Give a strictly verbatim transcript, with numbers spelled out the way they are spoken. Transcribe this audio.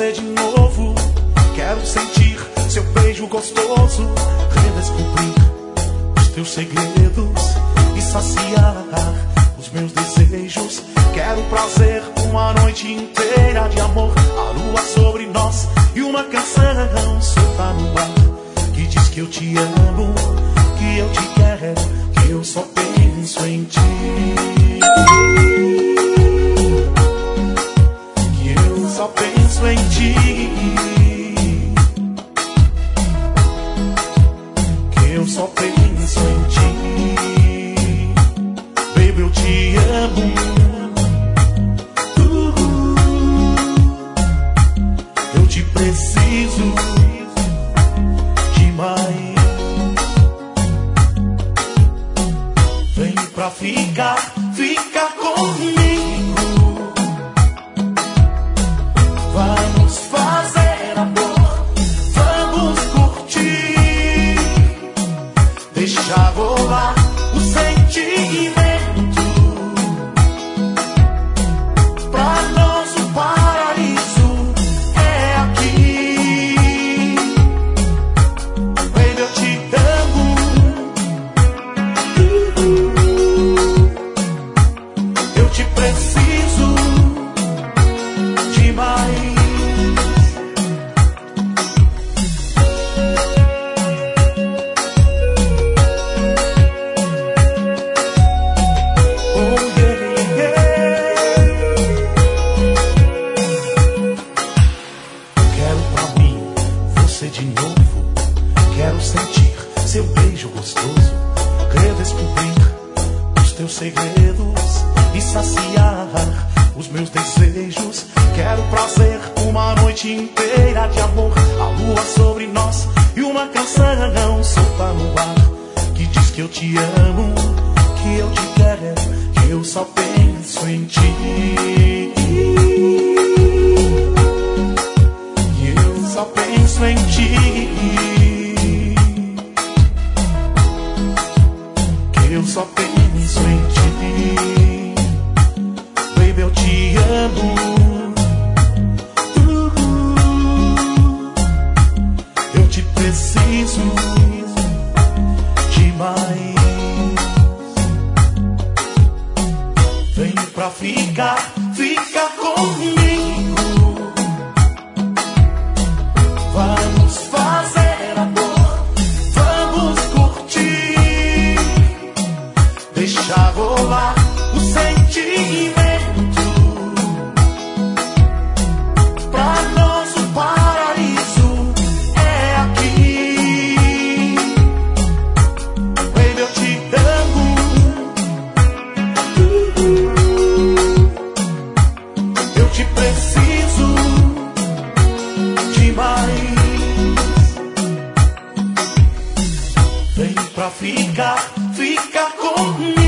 você de novo. Quero sentir seu beijo gostoso, redescobrir os teus segredos e saciar os meus desejos. Quero prazer, uma noite inteira de amor, a lua sobre nós e uma canção solta no ar que diz que eu te amo, que eu te quero, que eu só penso em ti. Que eu só penso em ti. Que eu só penso em ti. Baby, eu te amo. Eu te preciso demais. Vem pra ficar, fica comigo. Vamos fazer amor, vamos curtir, deixar voar o sentimento. Pra nós o paraíso é aqui. Baby, eu te amo. Eu te preciso demais. Oh, yeah, yeah. Quero pra mim você de novo. Quero sentir seu beijo gostoso, redescobrir os teus segredos e saciar os meus desejos. Quero prazer, uma noite inteira de amor, a lua sobre nós e uma canção solta no ar que diz que eu te amo, que eu te quero, que eu só penso em ti. Que eu só penso em ti. Que eu só penso em ti. Baby, eu te amo. Eu te preciso demais. Vem pra ficar, fica comigo. Vamos fazer amor, vamos curtir, deixar rolar o sentimento. Pra nós o paraíso é aqui. Baby, eu te amo. Eu te preciso demais. Vem pra ficar, fica comigo.